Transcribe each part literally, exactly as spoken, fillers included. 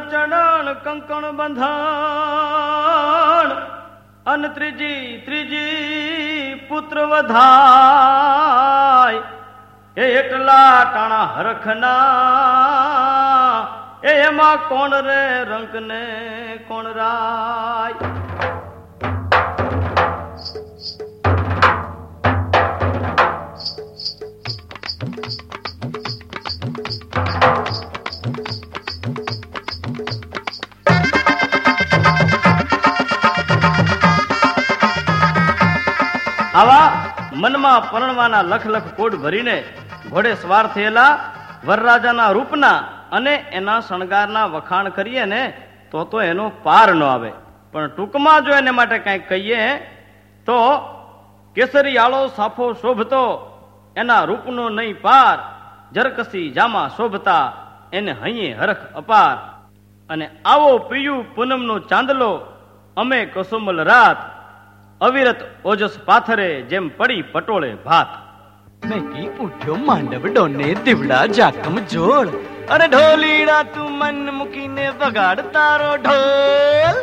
चढ़ण कंकण बंधन अन त्रीजी त्रीजी पुत्र वधाय ए एटला टाणा हरखना ए एमा कोण रे रंक ने कोण राय। આવા મનમાં પરણવાના લખ લખ કોડ ભરીને ઘોડે સવાર થયેલા વરરાજાના રૂપના અને એના શણગારના વખાણ કરીએ ને તો તો એનો પાર ન આવે, પણ ટૂંકમાં જો એને માટે કંઈક કહીએ તો કેસરીયાળો સાફો શોભતો એના રૂપનો નહીં પાર, જરકસી જામા શોભતા એને હૈયે હરખ અપાર, અને આવો પીયું પૂનમનો ચાંદલો અમે કસુમલ રાત અવિરત ઓજસ પાથરે જેમ પડી પટોળે ભાત। मैं की उठ्यो मांडव डोने दिवड़ा जाकम जोड़, अरे ढोलीड़ा तू मन मुकी ने बगाड़ तारो ढोल।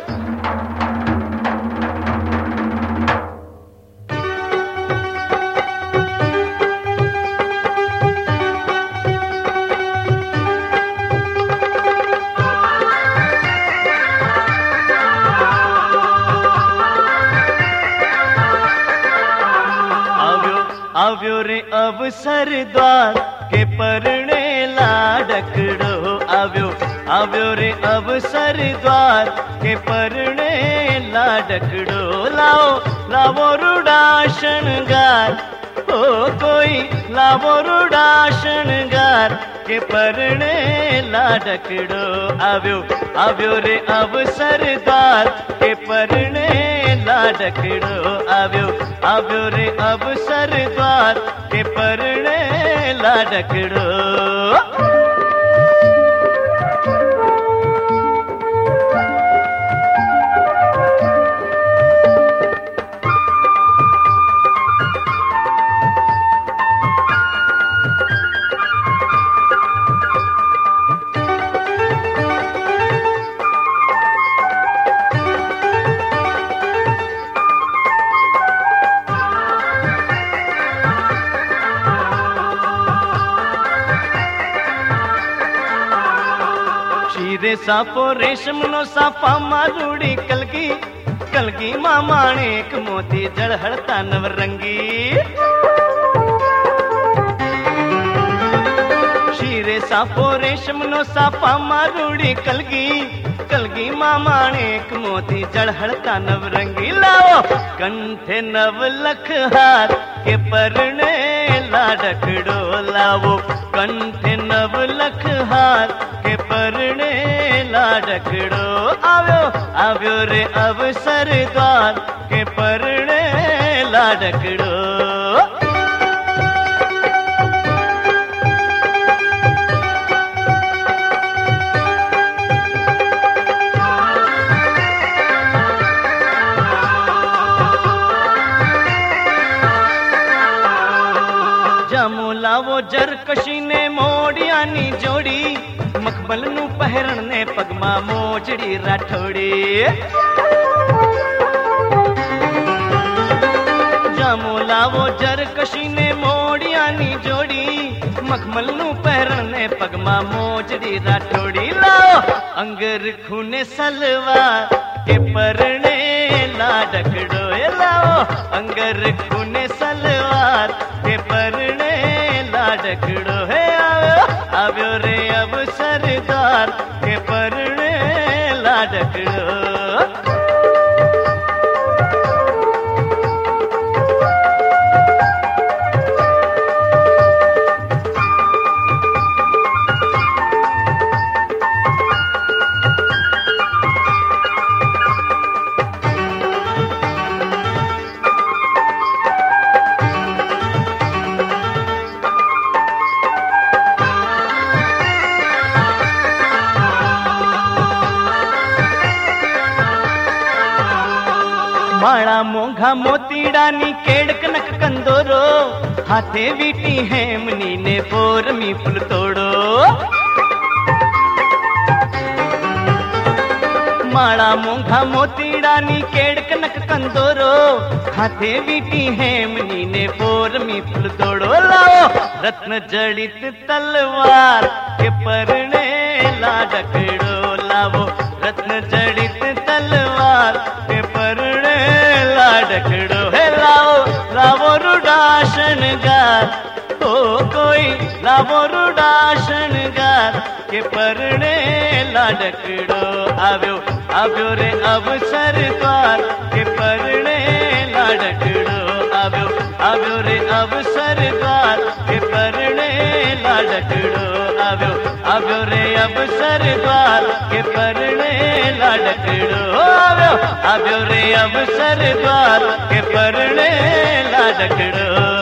આવ્યો રે અવસર દ્વાર કે પરણે લાડકડો, આવ્યો આવ્યો રે અવસર દ્વાર કે પરણે લાડકડો, લાવો લાવો રૂડા શણગાર, ઓ કોઈ લાવો રૂડા શણગાર કે પરણે લાડકડો, આવ્યો આવ્યો રે અવસર દ્વાર કે પરણે લાડકડો, આવ્યો આવ્યો રે અવસર દ્વાર કે પરણે લાડકડો। सापो रेशम नो सापा मारूड़ी कलगी, कलगी मां माणेक मोती जड़हड़ता नवरंगी, शीरे सापो रेशम नो सापा मारूड़ी कलगी, कलगी मां माणेक मोती जड़हड़ता नवरंगी, लाओ कंठे नव लख हार के परणे लाडकड़ो, लावो कंठे नव लख हार के परणे लाडकड़ो, આવ્યો આવ્યો રે અવસર દ્વાર કે પરણે લાડકડો। જામો લાવો જરકશી ને મોડિયાની જોડી, મખમલ નું પહેરણ ને પગમાં મોજડી રાઠોડી, જામો લાવો જરકશી ને મોડિયાની જોડી, મખમલ નું પહેરણ ને પગમાં મોજડી રાઠોડી, લાવો અંગર ખૂને સલવાર કે પરણે લાડકડો, લાવો અંગર ખૂને સલવાર કે પરણે લાડકડો, હે આવ્યો આવ્યો રે અવસર દ્વાર કે પરણે લાડકડો। माळा मोंघा मोतीडानी केड़कनक कंदोरो, हाथे वीटी हेमनी ने बोरमी फूल तोड़ो, माड़ा मोंघा मोतीड़ा नी केड़ कनक कंदोरो हाथे बीटी हेमनी ने बोर मी फुल तोड़ो लाओ रत्न जड़ित तलवार के परणे लाडकड़ो लावो रत्न जड़ित तलवार के परणे लाडकड़ो है लाओ लावो रुडाशन गार ओ कोई लावो रुडाशन गार के परणे लाडकड़ो आव्यो आव्यो रे अवसर द्वार के परणे लाडकड़ो आव्यो आव्यो रे अवसर द्वार के परणे लाडकड़ो आव्यो आव्यो रे अवसर द्वार के परणे लाडकड़ो आव्यो आव्यो रे अवसर द्वार के परणे लाडकड़ो।